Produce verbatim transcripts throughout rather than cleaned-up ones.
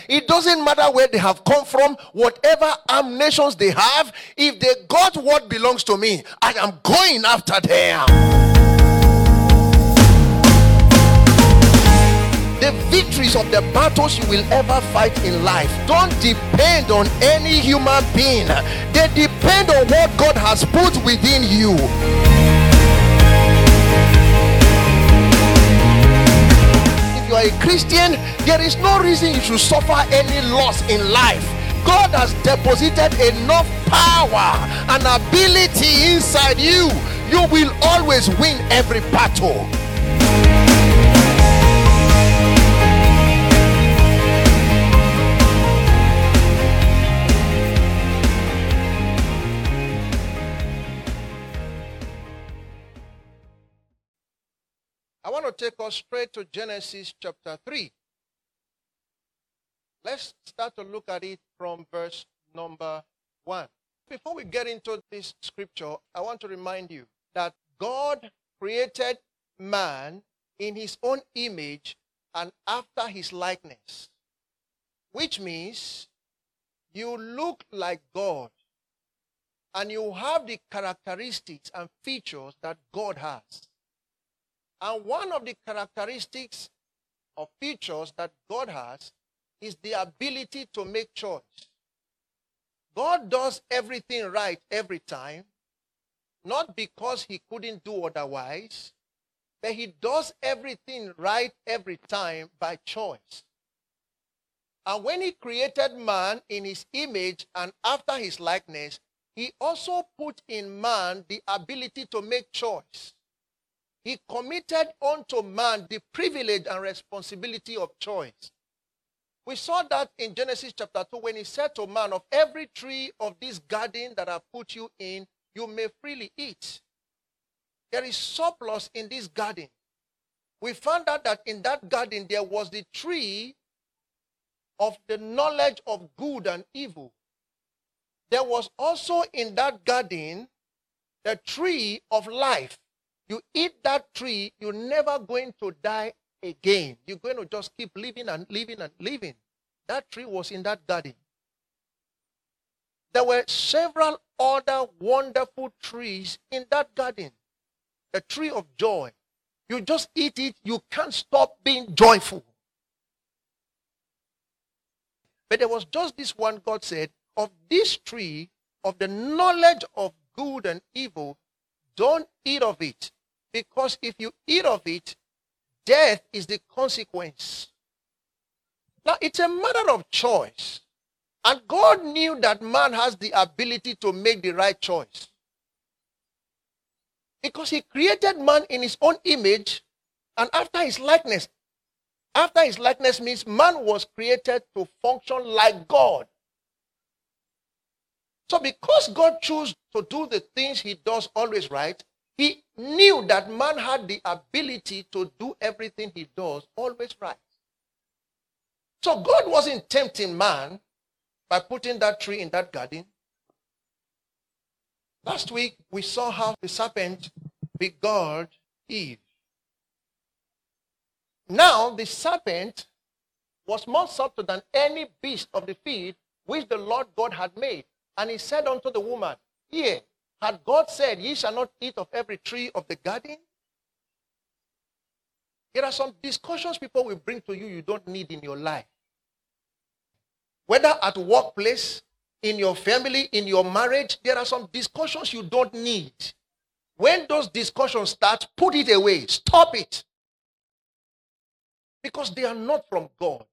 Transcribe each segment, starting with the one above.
It doesn't matter where they have come from, whatever armed nations they have, if they got what belongs to me, I am going after them. The victories of the battles you will ever fight in life don't depend on any human being. They depend on what God has put within you. If you are a Christian, there is no reason you should suffer any loss in life. God has deposited enough power and ability inside you. You will always win every battle. I want to take us straight to Genesis chapter three. Let's start to look at it from verse number one. Before we get into this scripture, I want to remind you that God created man in his own image and after his likeness, which means you look like God and you have the characteristics and features that God has. And one of the characteristics or features that God has is the ability to make choice. God does everything right every time, not because he couldn't do otherwise, but he does everything right every time by choice. And when he created man in his image and after his likeness, he also put in man the ability to make choice. He committed unto man the privilege and responsibility of choice. We saw that in Genesis chapter two when he said to man, of every tree of this garden that I put you in, you may freely eat. There is surplus in this garden. We found out that in that garden there was the tree of the knowledge of good and evil. There was also in that garden the tree of life. You eat that tree, you're never going to die again. You're going to just keep living and living and living. That tree was in that garden. There were several other wonderful trees in that garden. The tree of joy. You just eat it, you can't stop being joyful. But there was just this one. God said, of this tree, of the knowledge of good and evil, don't eat of it. Because if you eat of it, death is the consequence. Now, it's a matter of choice. And God knew that man has the ability to make the right choice. Because he created man in his own image and after his likeness. After his likeness means man was created to function like God. So because God chose to do the things he does always right, he knew that man had the ability to do everything he does always right. So God wasn't tempting man by putting that tree in that garden. Last week, we saw how the serpent beguiled Eve. Now, the serpent was more subtle than any beast of the field which the Lord God had made. And he said unto the woman, Here, had God said, ye shall not eat of every tree of the garden? There are some discussions people will bring to you you don't need in your life. Whether at workplace, in your family, in your marriage, there are some discussions you don't need. When those discussions start, put it away. Stop it. Because they are not from God.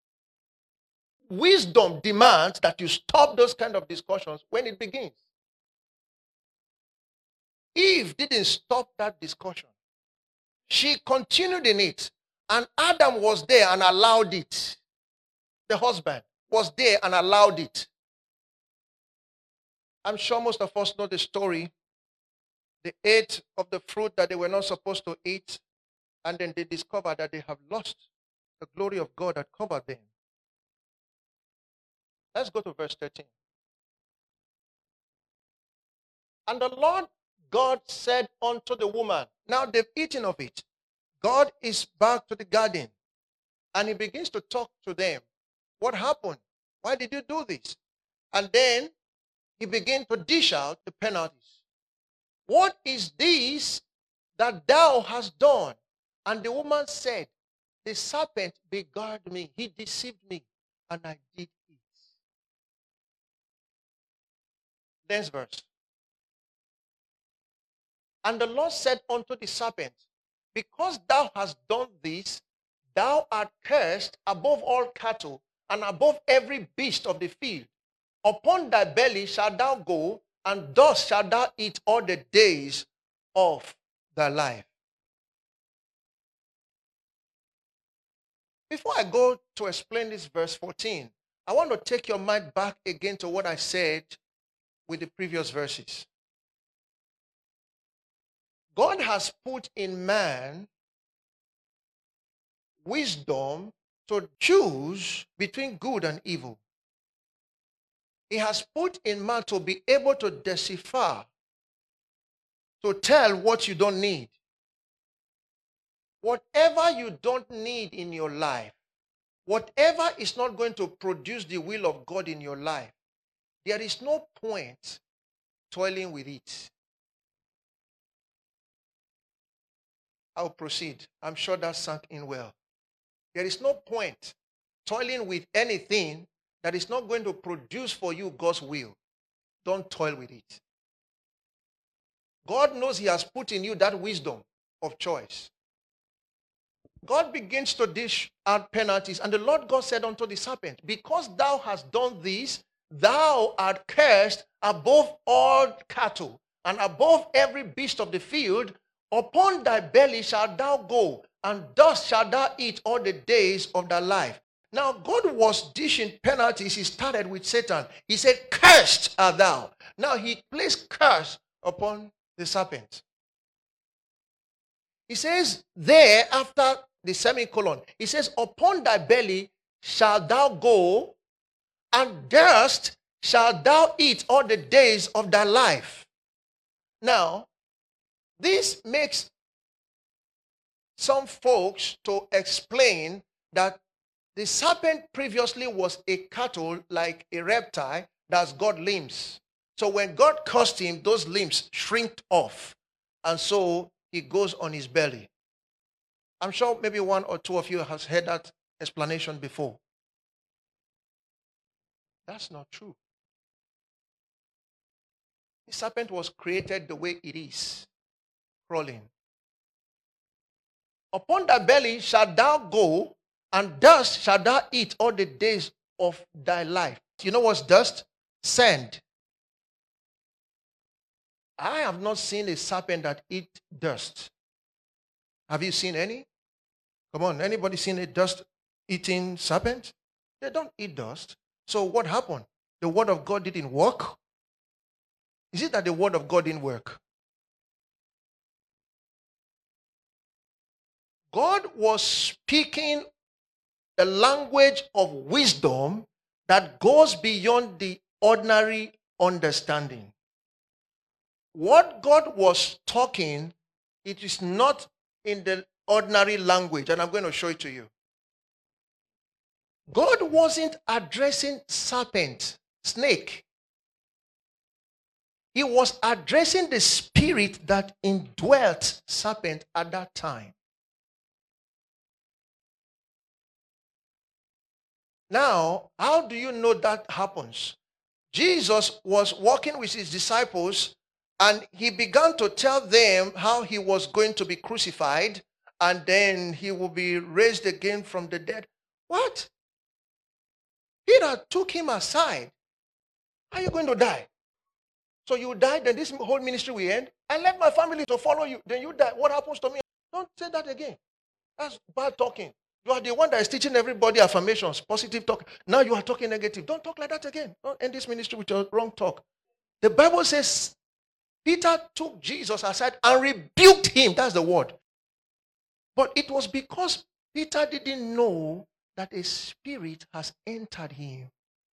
Wisdom demands that you stop those kind of discussions when it begins. Eve didn't stop that discussion. She continued in it. And Adam was there and allowed it. The husband was there and allowed it. I'm sure most of us know the story. They ate of the fruit that they were not supposed to eat. And then they discovered that they have lost the glory of God that covered them. Let's go to verse thirteen. And the Lord God said unto the woman, now they've eaten of it. God is back to the garden. And he begins to talk to them. What happened? Why did you do this? And then he began to dish out the penalties. What is this that thou hast done? And the woman said, the serpent beguiled me. He deceived me, and I did it. Next verse. And the Lord said unto the serpent, because thou hast done this, thou art cursed above all cattle, and above every beast of the field. Upon thy belly shalt thou go, and dust shalt thou eat all the days of thy life. Before I go to explain this verse fourteen, I want to take your mind back again to what I said with the previous verses. God has put in man wisdom to choose between good and evil. He has put in man to be able to decipher, to tell what you don't need. Whatever you don't need in your life, whatever is not going to produce the will of God in your life, there is no point toiling with it. I'll proceed. I'm sure that sank in well. There is no point toiling with anything that is not going to produce for you God's will. Don't toil with it. God knows he has put in you that wisdom of choice. God begins to dish out penalties, and the Lord God said unto the serpent, because thou hast done this, thou art cursed above all cattle, and above every beast of the field. Upon thy belly shalt thou go, and dust shalt thou eat all the days of thy life. Now, God was dishing penalties. He started with Satan. He said, cursed art thou. Now, he placed curse upon the serpent. He says there, after the semicolon, he says, upon thy belly shalt thou go, and dust shalt thou eat all the days of thy life. Now, this makes some folks to explain that the serpent previously was a cattle, like a reptile that's got limbs. So when God cursed him, those limbs shrinked off, and so he goes on his belly. I'm sure maybe one or two of you has heard that explanation before. That's not true. The serpent was created the way it is, crawling. Upon thy belly shalt thou go, and dust shalt thou eat all the days of thy life. You know what's dust? Sand. I have not seen a serpent that eat dust. Have you seen any? Come on, anybody seen a dust-eating serpent? They don't eat dust. So what happened? The word of God didn't work? Is it that the word of God didn't work? God was speaking the language of wisdom that goes beyond the ordinary understanding. What God was talking, it is not in the ordinary language, and I'm going to show it to you. God wasn't addressing serpent, snake. He was addressing the spirit that indwelt serpent at that time. Now, how do you know that happens? Jesus was walking with his disciples, and he began to tell them how he was going to be crucified, and then he will be raised again from the dead. What? Peter took him aside. Are you going to die? So you die, then this whole ministry will end. I left my family to follow you. Then you die. What happens to me? Don't say that again. That's bad talking. You are the one that is teaching everybody affirmations, positive talk. Now you are talking negative. Don't talk like that again. Don't end this ministry with your wrong talk. The Bible says Peter took Jesus aside and rebuked him. That's the word. But it was because Peter didn't know that a spirit has entered him.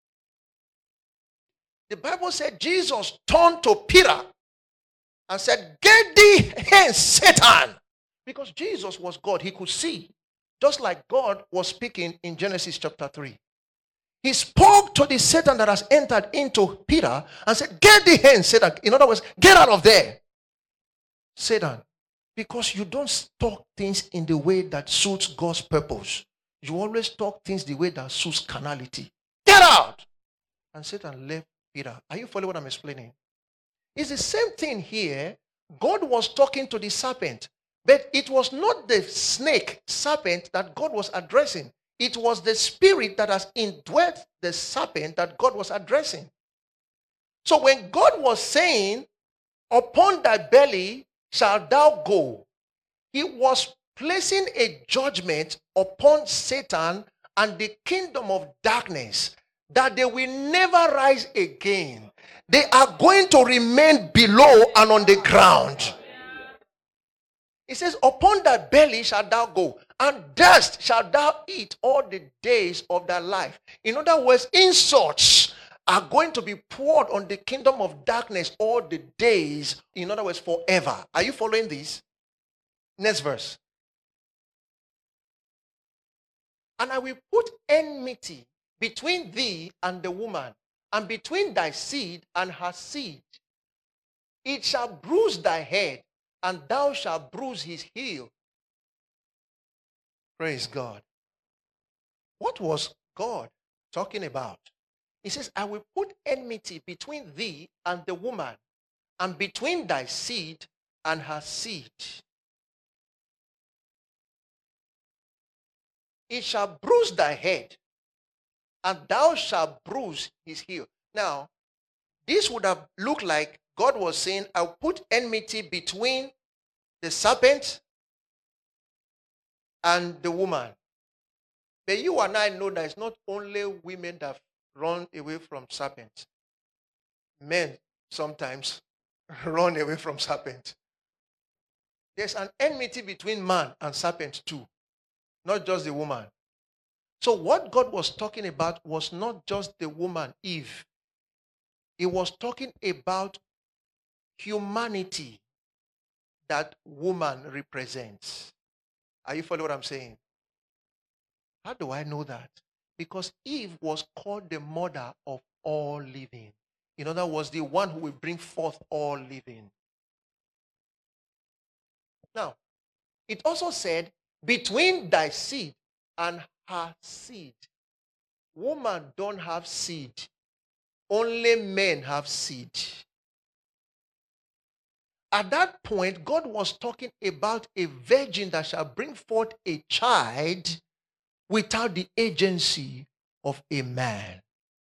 The Bible said Jesus turned to Peter and said, "Get thee hence, Satan." Because Jesus was God. He could see. Just like God was speaking in Genesis chapter three. He spoke to the Satan that has entered into Peter and said, get the hand, Satan. In other words, get out of there. Satan, because you don't talk things in the way that suits God's purpose. You always talk things the way that suits carnality. Get out! And Satan left Peter. Are you following what I'm explaining? It's the same thing here. God was talking to the serpent, but it was not the snake serpent that God was addressing. It was the spirit that has indwelt the serpent that God was addressing. So when God was saying, upon thy belly shalt thou go, he was placing a judgment upon Satan and the kingdom of darkness that they will never rise again. They are going to remain below and on the ground. It says, upon thy belly shalt thou go, and dust shalt thou eat all the days of thy life. In other words, insults are going to be poured on the kingdom of darkness all the days. In other words, forever. Are you following this? Next verse. And I will put enmity between thee and the woman, and between thy seed and her seed. It shall bruise thy head, and thou shalt bruise his heel. Praise God. What was God talking about? He says, I will put enmity between thee and the woman, and between thy seed and her seed. It shall bruise thy head, and thou shalt bruise his heel. Now, this would have looked like God was saying, I'll put enmity between the serpent and the woman. But you and I know that it's not only women that run away from serpents. Men sometimes run away from serpents. There's an enmity between man and serpent too, not just the woman. So what God was talking about was not just the woman, Eve. He was talking about humanity that woman represents. Are you following what I'm saying? How do I know that? Because Eve was called the mother of all living. In other words, the one who will bring forth all living. Now, it also said, between thy seed and her seed. Woman don't have seed. Only men have seed. At that point, God was talking about a virgin that shall bring forth a child without the agency of a man.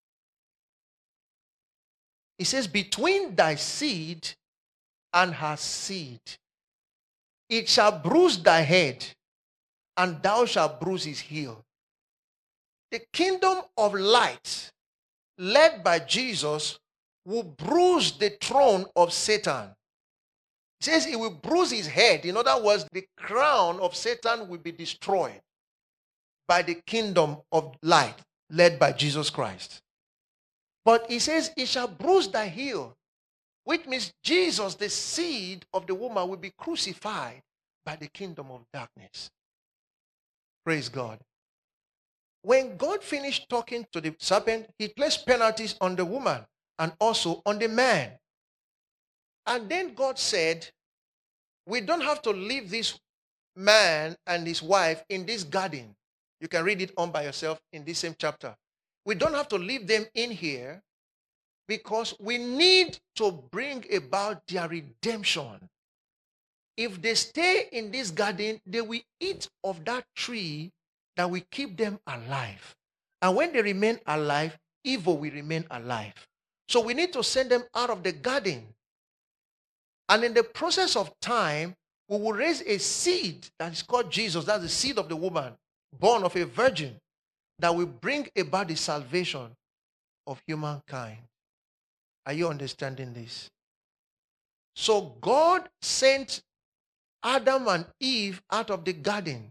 He says, between thy seed and her seed, it shall bruise thy head, and thou shalt bruise his heel. The kingdom of light, led by Jesus, will bruise the throne of Satan. It says it will bruise his head. In other words, the crown of Satan will be destroyed by the kingdom of light, led by Jesus Christ. But he says, it shall bruise thy heel, which means Jesus, the seed of the woman, will be crucified by the kingdom of darkness. Praise God. When God finished talking to the serpent, he placed penalties on the woman and also on the man. And then God said, we don't have to leave this man and his wife in this garden. You can read it on by yourself in this same chapter. We don't have to leave them in here because we need to bring about their redemption. If they stay in this garden, they will eat of that tree that will keep them alive. And when they remain alive, evil will remain alive. So we need to send them out of the garden. And in the process of time, we will raise a seed that is called Jesus. That's the seed of the woman, born of a virgin, that will bring about the salvation of humankind. Are you understanding this? So God sent Adam and Eve out of the garden.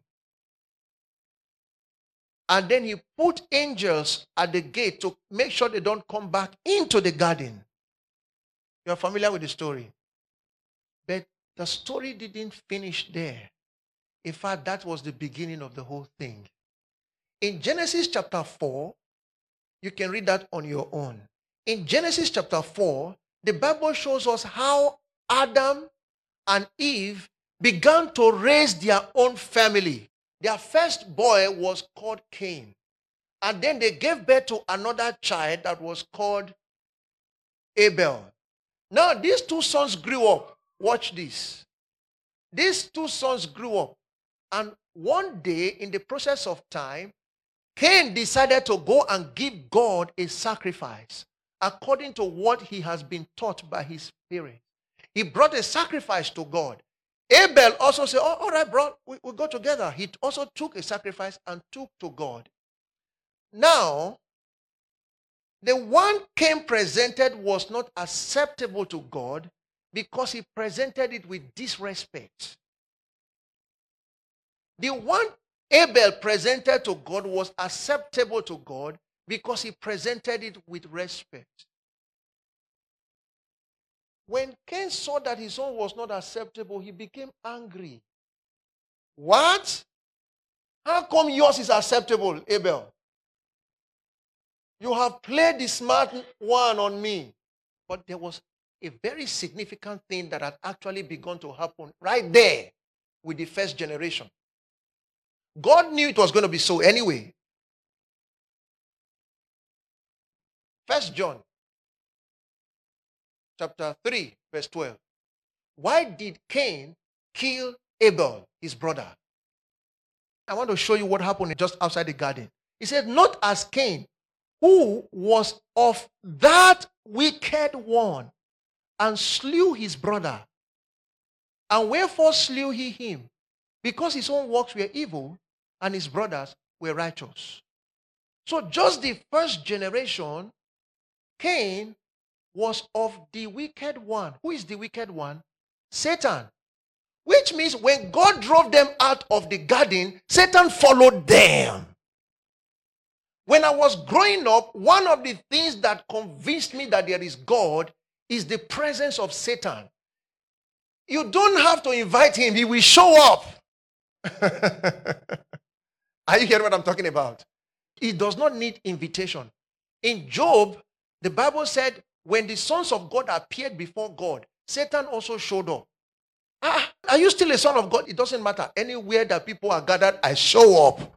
And then he put angels at the gate to make sure they don't come back into the garden. You're familiar with the story. But the story didn't finish there. In fact, that was the beginning of the whole thing. In Genesis chapter four, You can read that on your own. In Genesis chapter four, the Bible shows us how Adam and Eve began to raise their own family. Their first boy was called Cain. And then they gave birth to another child that was called Abel. Now, these two sons grew up. Watch this. These two sons grew up. And one day, in the process of time, Cain decided to go and give God a sacrifice according to what he has been taught by his parents. He brought a sacrifice to God. Abel also said, oh, all right, bro, we, we'll go together. He also took a sacrifice and took to God. Now, the one Cain presented was not acceptable to God because he presented it with disrespect. The one Abel presented to God was acceptable to God because he presented it with respect. When Cain saw that his own was not acceptable, he became angry. What? How come yours is acceptable, Abel? You have played the smart one on me. But there was a very significant thing that had actually begun to happen right there with the first generation. God knew it was going to be so anyway. First John chapter three, verse twelve. Why did Cain kill Abel, his brother? I want to show you what happened just outside the garden. He said, not as Cain, who was of that wicked one, and slew his brother. And wherefore slew he him? Because his own works were evil, and his brothers were righteous. So just the first generation, Cain was of the wicked one. Who is the wicked one? Satan. Which means when God drove them out of the garden, Satan followed them. When I was growing up, one of the things that convinced me that there is God is the presence of Satan. You don't have to invite him. He will show up. Are you hearing what I'm talking about? He does not need invitation. In Job, the Bible said, when the sons of God appeared before God, Satan also showed up. Ah, are you still a son of God? It doesn't matter. Anywhere that people are gathered, I show up.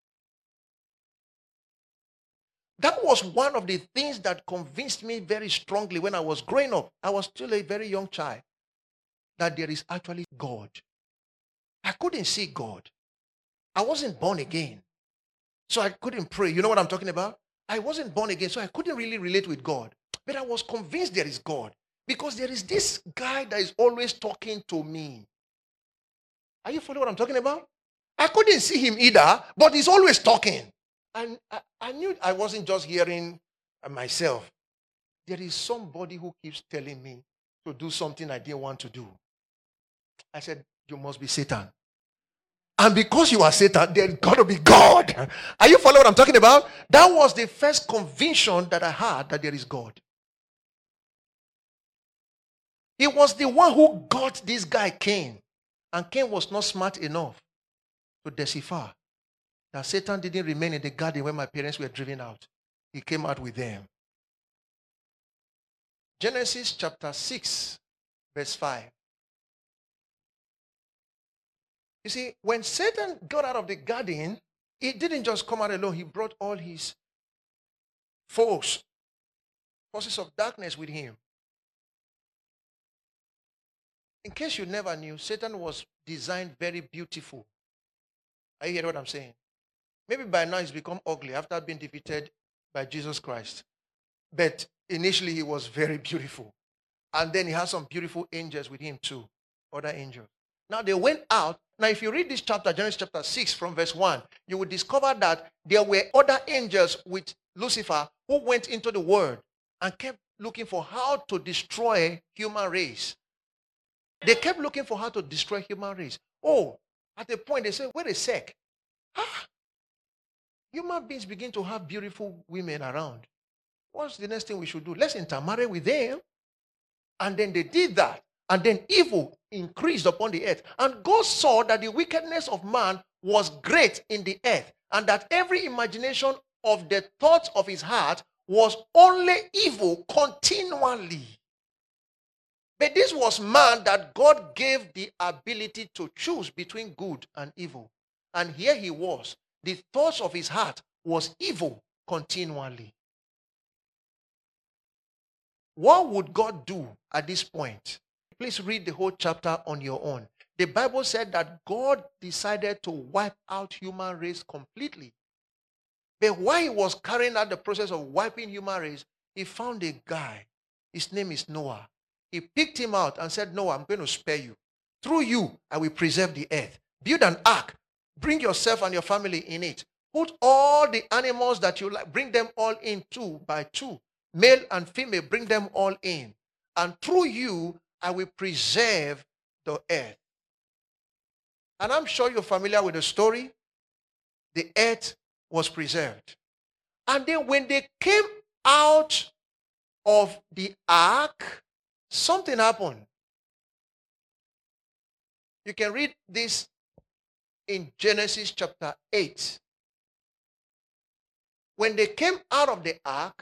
That was one of the things that convinced me very strongly when I was growing up. I was still a very young child. That there is actually God. I couldn't see God. I wasn't born again. So I couldn't pray. You know what I'm talking about? I wasn't born again, so I couldn't really relate with God. But I was convinced there is God. Because there is this guy that is always talking to me. Are you following what I'm talking about? I couldn't see him either, but he's always talking. And I, I knew I wasn't just hearing myself. There is somebody who keeps telling me to do something I didn't want to do. I said, you must be Satan. And because you are Satan, there's got to be God. Are you following what I'm talking about? That was the first conviction that I had that there is God. He was the one who got this guy Cain. And Cain was not smart enough to decipher that Satan didn't remain in the garden when my parents were driven out. He came out with them. Genesis chapter six, verse five. You see, when Satan got out of the garden, he didn't just come out alone. He brought all his foes, forces of darkness with him. In case you never knew, Satan was designed very beautiful. Are you hearing what I'm saying? Maybe by now he's become ugly after being defeated by Jesus Christ. But initially he was very beautiful. And then he had some beautiful angels with him too. Other angels. Now they went out. Now if you read this chapter, Genesis chapter six from verse one, you will discover that there were other angels with Lucifer who went into the world and kept looking for how to destroy human race. They kept looking for how to destroy human race. Oh, at a point they said, wait a sec. Ah, human beings begin to have beautiful women around. What's the next thing we should do? Let's intermarry with them. And then they did that. And then evil increased upon the earth. And God saw that the wickedness of man was great in the earth. And that every imagination of the thoughts of his heart was only evil continually. But this was man that God gave the ability to choose between good and evil. And here he was. The thoughts of his heart was evil continually. What would God do at this point? Please read the whole chapter on your own. The Bible said that God decided to wipe out human race completely. But while he was carrying out the process of wiping human race, he found a guy. His name is Noah. He picked him out and said, Noah, I'm going to spare you. Through you, I will preserve the earth. Build an ark. Bring yourself and your family in it. Put all the animals that you like, bring them all in two by two. Male and female, bring them all in. And through you, I will preserve the earth. And I'm sure you're familiar with the story. The earth was preserved. And then when they came out of the ark, something happened. You can read this in Genesis chapter eight. When they came out of the ark,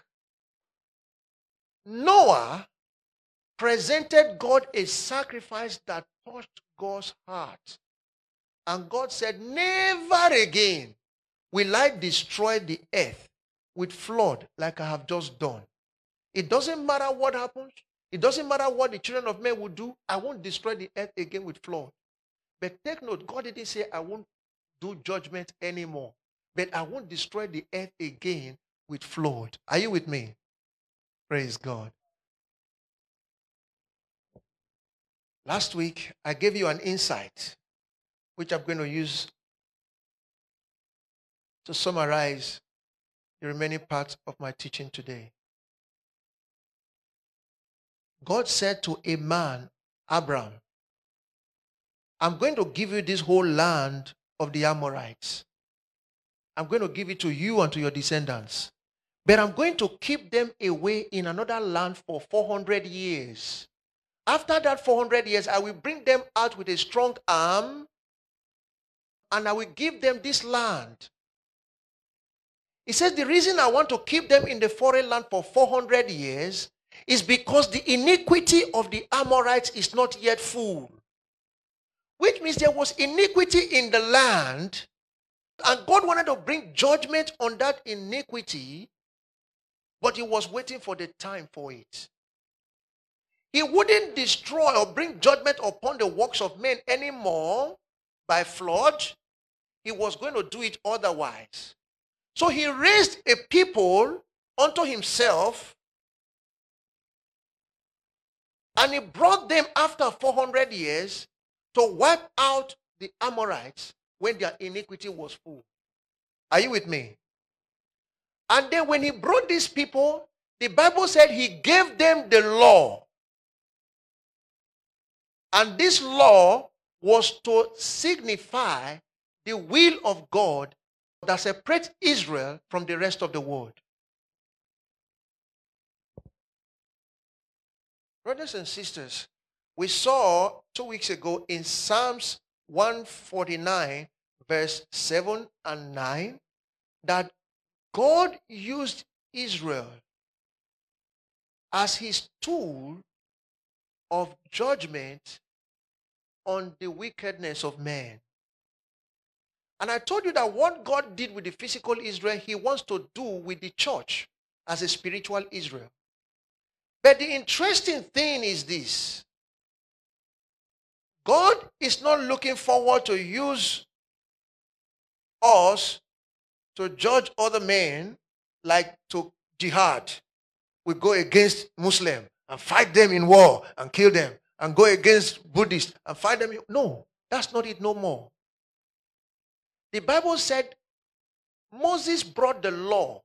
Noah presented God a sacrifice that touched God's heart. And God said, never again will I destroy the earth with flood like I have just done. It doesn't matter what happens. It doesn't matter what the children of men will do. I won't destroy the earth again with flood. But take note, God didn't say I won't do judgment anymore. But I won't destroy the earth again with flood. Are you with me? Praise God. Last week, I gave you an insight, which I'm going to use to summarize the remaining parts of my teaching today. God said to a man, Abraham, I'm going to give you this whole land of the Amorites. I'm going to give it to you and to your descendants. But I'm going to keep them away in another land for four hundred years. After that four hundred years, I will bring them out with a strong arm and I will give them this land. He says the reason I want to keep them in the foreign land for four hundred years is because the iniquity of the Amorites is not yet full. Which means there was iniquity in the land, and God wanted to bring judgment on that iniquity, but he was waiting for the time for it. He wouldn't destroy or bring judgment upon the works of men anymore by flood. He was going to do it otherwise. So he raised a people unto himself, and he brought them after four hundred years to wipe out the Amorites when their iniquity was full. Are you with me? And then when he brought these people, the Bible said he gave them the law. And this law was to signify the will of God that separates Israel from the rest of the world. Brothers and sisters, we saw two weeks ago in Psalms one forty-nine, verse seven and nine, that God used Israel as his tool of judgment on the wickedness of man. And I told you that what God did with the physical Israel, he wants to do with the church as a spiritual Israel. But the interesting thing is this. God is not looking forward to use us to judge other men like to jihad. We go against Muslims and fight them in war and kill them, and go against Buddhists and fight them. No, that's not it no more. The Bible said Moses brought the law,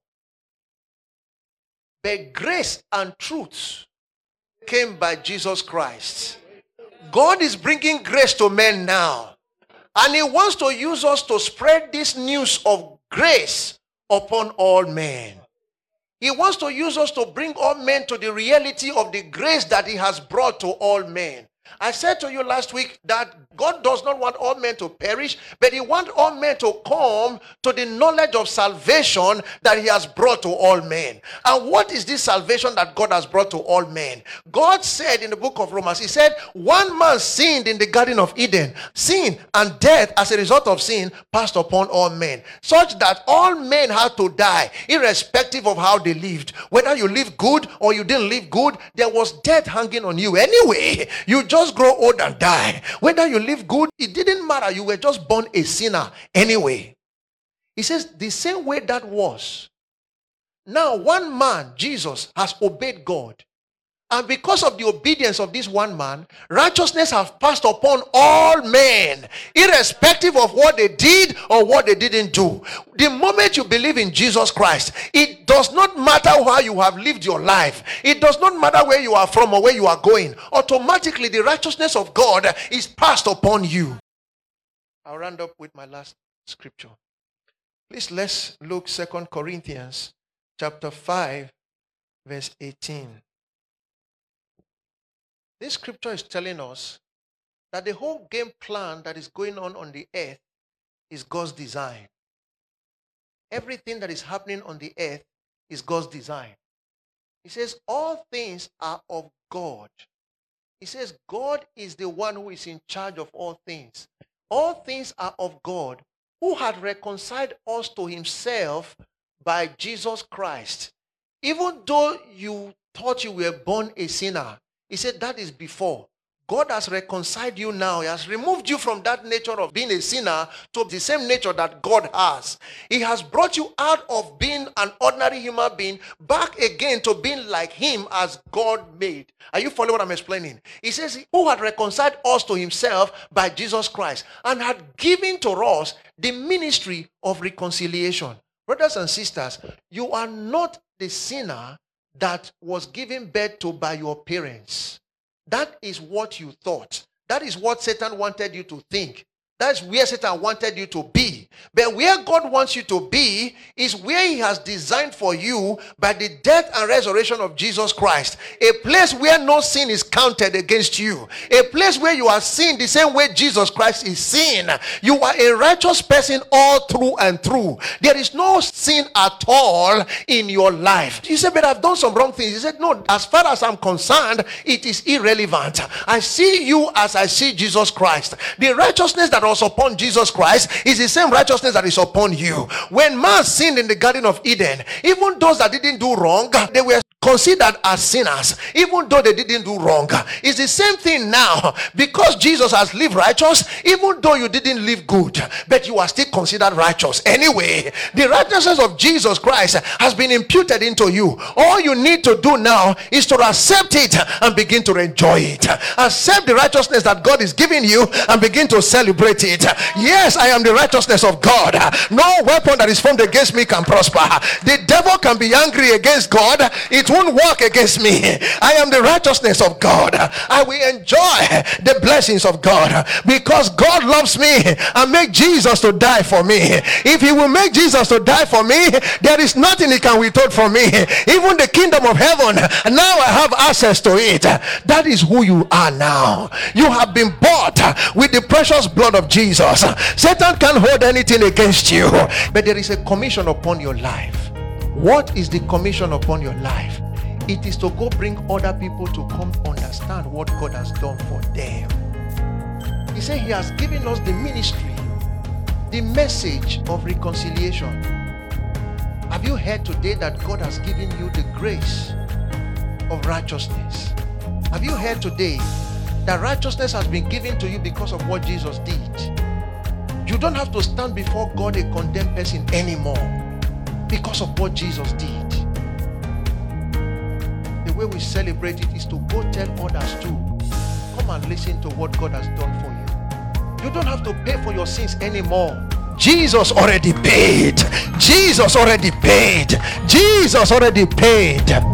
but grace and truth came by Jesus Christ. God is bringing grace to men now, and he wants to use us to spread this news of grace upon all men. He wants to use us to bring all men to the reality of the grace that he has brought to all men. I said to you last week that God does not want all men to perish, but he wants all men to come to the knowledge of salvation that he has brought to all men. And what is this salvation that God has brought to all men? God said in the book of Romans, he said, one man sinned in the Garden of Eden. Sin and death as a result of sin passed upon all men, such that all men had to die, irrespective of how they lived. Whether you lived good or you didn't live good, there was death hanging on you anyway. You just grow old and die. Whether you live good, it didn't matter. You were just born a sinner anyway. He says the same way that was. Now one man, Jesus, has obeyed God. And because of the obedience of this one man, righteousness has passed upon all men, irrespective of what they did or what they didn't do. The moment you believe in Jesus Christ, it does not matter how you have lived your life. It does not matter where you are from or where you are going. Automatically, the righteousness of God is passed upon you. I'll round up with my last scripture. Please, let's look Second Corinthians chapter five, verse eighteen. This scripture is telling us that the whole game plan that is going on on the earth is God's design. Everything that is happening on the earth is God's design. He says all things are of God. He says God is the one who is in charge of all things. All things are of God, who had reconciled us to himself by Jesus Christ. Even though you thought you were born a sinner, he said that is before. God has reconciled you now. He has removed you from that nature of being a sinner to the same nature that God has. He has brought you out of being an ordinary human being back again to being like him as God made. Are you following what I'm explaining? He says, who had reconciled us to himself by Jesus Christ and had given to us the ministry of reconciliation. Brothers and sisters, you are not the sinner that was given birth to by your parents. That is what you thought. That is what Satan wanted you to think. That's where Satan wanted you to be. But where God wants you to be is where he has designed for you by the death and resurrection of Jesus Christ. A place where no sin is counted against you. A place where you are seen the same way Jesus Christ is seen. You are a righteous person all through and through. There is no sin at all in your life. You say, but I've done some wrong things. He said, no, as far as I'm concerned, it is irrelevant. I see you as I see Jesus Christ. The righteousness that was upon Jesus Christ is the same righteousness that is upon you. When man sinned in the Garden of Eden, even those that didn't do wrong, they were considered as sinners, even though they didn't do wrong. It's the same thing now. Because Jesus has lived righteous, even though you didn't live good, but you are still considered righteous anyway. The righteousness of Jesus Christ has been imputed into you. All you need to do now is to accept it and begin to enjoy it. Accept the righteousness that God is giving you and begin to celebrate it. Yes, I am the righteousness of God. No weapon that is formed against me can prosper. The devil can be angry against God. It won't work against me. I am the righteousness of God. I will enjoy the blessings of God because God loves me and make Jesus to die for me. If he will make Jesus to die for me, there is nothing he can withhold from me. Even the kingdom of heaven, now I have access to it. That is who you are now. You have been bought with the precious blood of Jesus. Satan can't hold anything against you. But there is a commission upon your life. What is the commission upon your life? It is to go bring other people to come understand what God has done for them. He said he has given us the ministry, the message of reconciliation. Have you heard today that God has given you the grace of righteousness? Have you heard today that righteousness has been given to you because of what Jesus did? You don't have to stand before God a condemned person anymore because of what Jesus did. The way we celebrate it is to go tell others too. Come and listen to what God has done for you. You don't have to pay for your sins anymore. Jesus already paid. Jesus already paid. Jesus already paid.